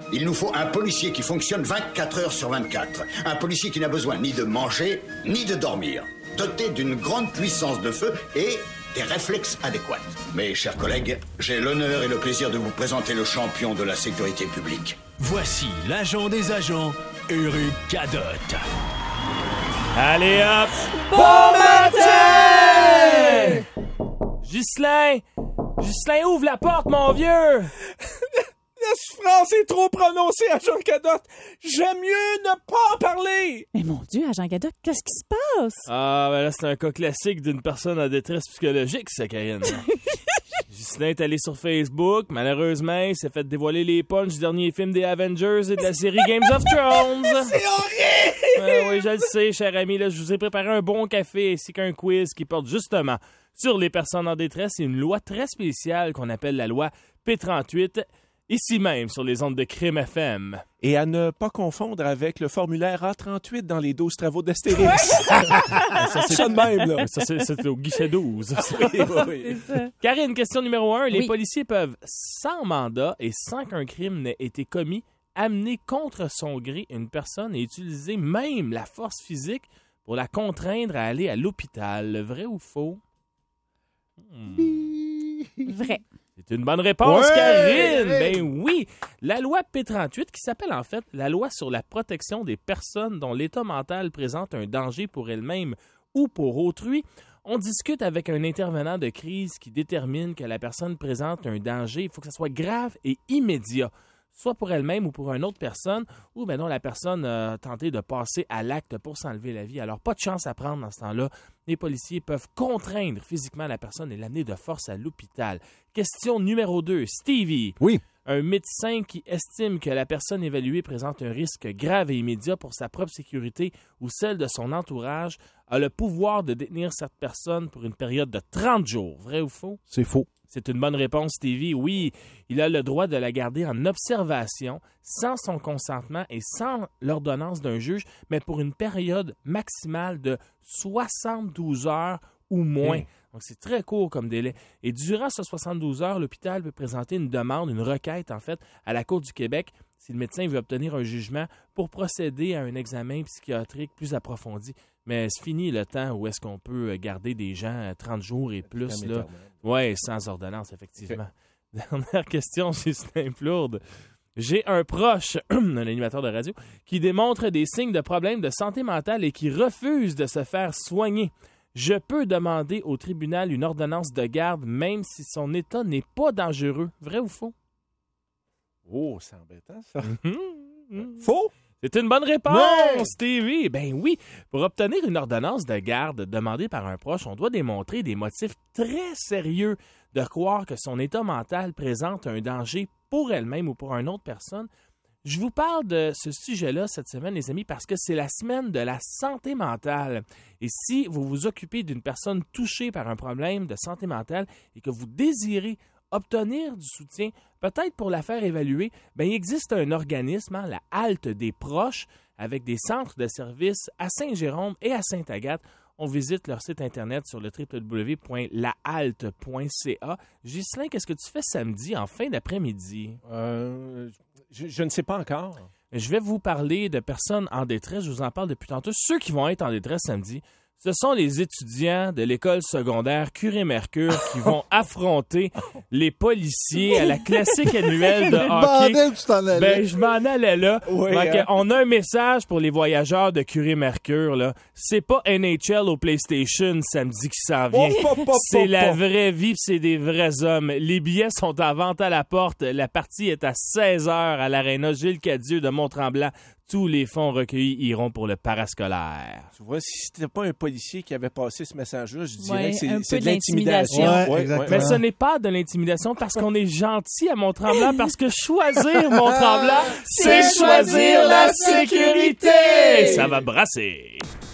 Il nous faut un policier qui fonctionne 24 heures sur 24. Un policier qui n'a besoin ni de manger, ni de dormir. Doté d'une grande puissance de feu et des réflexes adéquats. Mes chers collègues, j'ai l'honneur et le plaisir de vous présenter le champion de la sécurité publique. Voici l'agent des agents, Éric Cadotte. Allez hop! Bon matin! Ghislain, ouvre la porte, mon vieux! La souffrance est trop prononcée, agent Cadotte. J'aime mieux ne pas en parler. Mais mon Dieu, agent Cadotte, qu'est-ce qui se passe? Ah, ben là, c'est un cas classique d'une personne en détresse psychologique, ça, Karine. Ghislain est allé sur Facebook. Malheureusement, il s'est fait dévoiler les punchs du dernier film des Avengers et de la série Games of Thrones. C'est horrible! Oui, je le sais, cher ami. Là, je vous ai préparé un bon café ainsi qu'un quiz qui porte justement sur les personnes en détresse et une loi très spéciale qu'on appelle la loi P38, ici même sur les ondes de Crime FM. Et à ne pas confondre avec le formulaire A38 dans les 12 travaux d'Astérix. Ça, c'est ça de même, là. Ça, c'est au guichet 12. Oui. C'est ça. Karine, question numéro 1. Les Oui. policiers peuvent, sans mandat et sans qu'un crime n'ait été commis, amener contre son gré une personne et utiliser même la force physique pour la contraindre à aller à l'hôpital. Vrai ou faux? Vrai. C'est une bonne réponse, Ouais! Karine! Ben oui! La loi P38, qui s'appelle en fait la loi sur la protection des personnes dont l'état mental présente un danger pour elles-mêmes ou pour autrui, on discute avec un intervenant de crise qui détermine que la personne présente un danger. Il faut que ça soit grave et immédiat, soit pour elle-même ou pour une autre personne, ou ben non, la personne a tenté de passer à l'acte pour s'enlever la vie. Alors, pas de chance à prendre dans ce temps-là. Les policiers peuvent contraindre physiquement la personne et l'amener de force à l'hôpital. Question numéro 2. Stevie. Oui. Un médecin qui estime que la personne évaluée présente un risque grave et immédiat pour sa propre sécurité ou celle de son entourage a le pouvoir de détenir cette personne pour une période de 30 jours. Vrai ou faux? C'est faux. C'est une bonne réponse, Stevie. Oui, il a le droit de la garder en observation, sans son consentement et sans l'ordonnance d'un juge, mais pour une période maximale de 72 heures ou moins. Donc, c'est très court comme délai. Et durant ces 72 heures, l'hôpital peut présenter une demande, une requête, en fait, à la Cour du Québec, si le médecin veut obtenir un jugement pour procéder à un examen psychiatrique plus approfondi. Mais c'est fini le temps où est-ce qu'on peut garder des gens 30 jours et plus, là. Oui, sans ordonnance, effectivement. Okay. Dernière question, c'est simple lourde. J'ai un proche, un animateur de radio, qui démontre des signes de problèmes de santé mentale et qui refuse de se faire soigner. Je peux demander au tribunal une ordonnance de garde même si son état n'est pas dangereux. Vrai ou faux? Oh, c'est embêtant, ça. Faux? C'est une bonne réponse, Ouais! Stevie. Ben oui, pour obtenir une ordonnance de garde demandée par un proche, on doit démontrer des motifs très sérieux de croire que son état mental présente un danger pour elle-même ou pour une autre personne. Je vous parle de ce sujet-là cette semaine, les amis, parce que c'est la semaine de la santé mentale. Et si vous vous occupez d'une personne touchée par un problème de santé mentale et que vous désirez obtenir du soutien, peut-être pour la faire évaluer, bien, il existe un organisme, la Halte des proches, avec des centres de services à Saint-Jérôme et à Sainte-Agathe. On visite leur site internet sur le www.lahalte.ca. Ghislain, qu'est-ce que tu fais samedi en fin d'après-midi? Je ne sais pas encore. Je vais vous parler de personnes en détresse. Je vous en parle depuis tantôt. Ceux qui vont être en détresse samedi, ce sont les étudiants de l'école secondaire Curie-Mercure qui vont affronter les policiers à la classique annuelle de hockey. Ben, je m'en allais là. Oui, Donc, hein? on a un message pour les voyageurs de Curie-Mercure, là. C'est pas NHL au PlayStation samedi qui s'en vient. C'est la vraie vie, pis c'est des vrais hommes. Les billets sont en vente à la porte. La partie est à 16h à l'aréna Gilles Cadieux de Mont-Tremblant. Tous les fonds recueillis iront pour le parascolaire. Tu vois, si c'était pas un policier qui avait passé ce message-là, je dirais Ouais, que un c'est peu de l'intimidation. d'intimidation. Exactement. Mais ce n'est pas de l'intimidation parce qu'on est gentil à Mont-Tremblant, parce que choisir Mont-Tremblant, c'est choisir la sécurité! Ça va brasser!